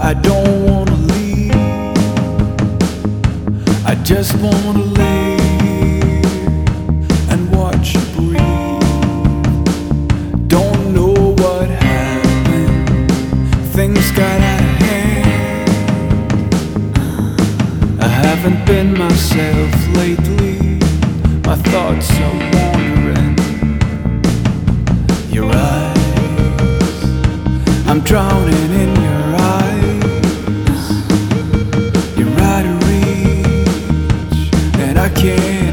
I don't wanna leave, I just wanna live and watch you breathe. Don't know what happened, things got out of hand. I haven't been myself lately, my thoughts are wandering. Your eyes, I'm drowning in your eyes. You're out of reach, and I can't